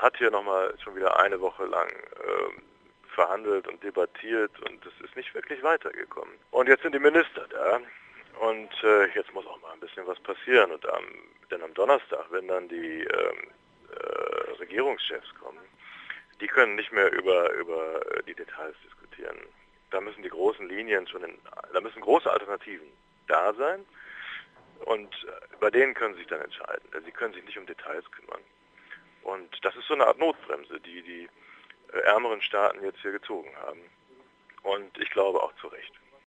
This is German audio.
man hat hier nochmal schon wieder eine Woche lang verhandelt und debattiert und es ist nicht wirklich weitergekommen. Und jetzt sind die Minister da und jetzt muss auch mal ein bisschen was passieren. Und denn am Donnerstag, wenn dann die Regierungschefs kommen, die können nicht mehr über die Details diskutieren. Da müssen die großen Linien da müssen große Alternativen da sein und bei denen können sie sich dann entscheiden. Denn sie können sich nicht um Details kümmern. Und das ist so eine Art Notbremse, die ärmeren Staaten jetzt hier gezogen haben. Und ich glaube auch zu Recht.